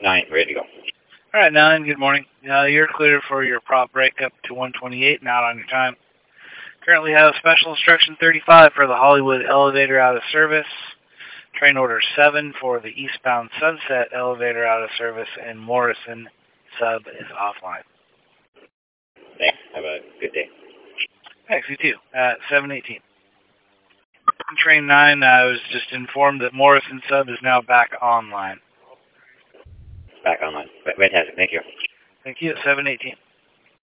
9, ready to go. All right, 9, good morning. You're clear for your prop break up to 128 and out on your time. Currently have special instruction 35 for the Hollywood elevator out of service. Train order 7 for the eastbound Sunset elevator out of service, and Morrison sub is offline. Thanks. Have a good day. Thanks, you too. 7:18. Train 9, I was just informed that Morrison sub is now back online. Back online. Fantastic. Thank you. Thank you. 7:18.